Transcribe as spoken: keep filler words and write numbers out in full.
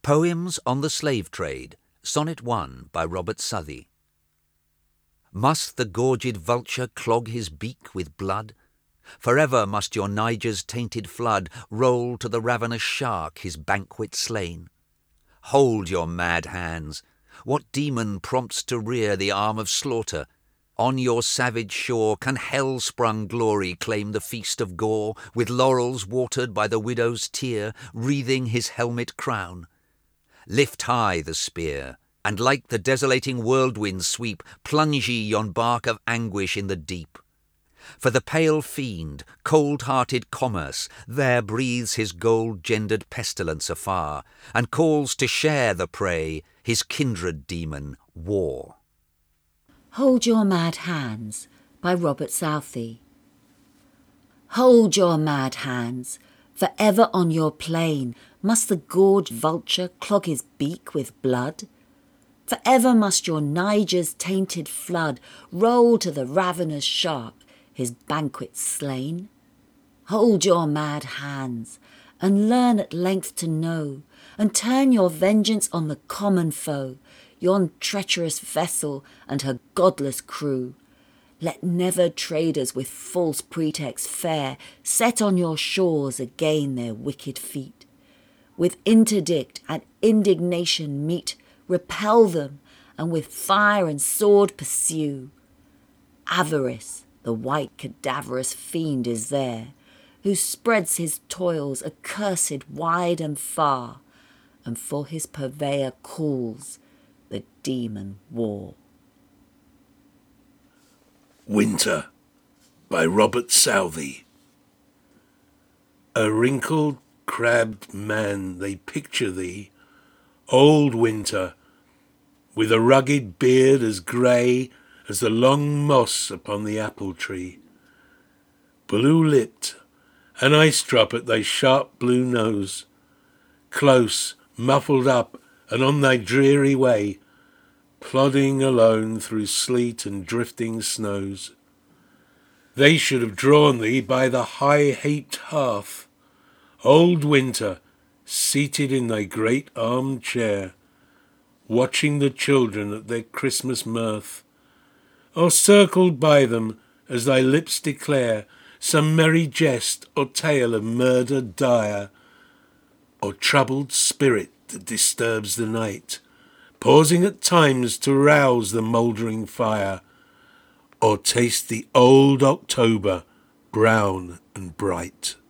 Poems on the Slave Trade, Sonnet one by Robert Southey. Must the gorged vulture clog his beak with blood? Forever must your Niger's tainted flood roll to the ravenous shark his banquet slain. Hold your mad hands! What demon prompts to rear the arm of slaughter? On your savage shore can hell-sprung glory claim the feast of gore, with laurels watered by the widow's tear, wreathing his helmet crown? Lift high the spear, and like the desolating whirlwind sweep, plunge ye yon bark of anguish in the deep. For the pale fiend, cold-hearted commerce, there breathes his gold-gendered pestilence afar, and calls to share the prey, his kindred demon, war. Hold Your Mad Hands by Robert Southey. Hold your mad hands, for ever on your plain must the gorged vulture clog his beak with blood. For ever must your Niger's tainted flood roll to the ravenous shark, his banquet slain. Hold your mad hands, and learn at length to know, and turn your vengeance on the common foe, yon treacherous vessel and her godless crew. Let never traders with false pretext fair set on your shores again their wicked feet. With interdict and indignation meet, repel them, and with fire and sword pursue. Avarice, the white cadaverous fiend, is there, who spreads his toils accursed wide and far, and for his purveyor calls the demon war. Winter by Robert Southey. A wrinkled, crabbed man they picture thee, old Winter, with a rugged beard as grey as the long moss upon the apple tree, blue-lipped, an ice drop at thy sharp blue nose, close, muffled up, and on thy dreary way, plodding alone through sleet and drifting snows. They should have drawn thee by the high-heaped hearth, old Winter, seated in thy great arm-chair, watching the children at their Christmas mirth, or circled by them as thy lips declare some merry jest or tale of murder dire, or troubled spirit that disturbs the night, pausing at times to rouse the mouldering fire, or taste the old October brown and bright.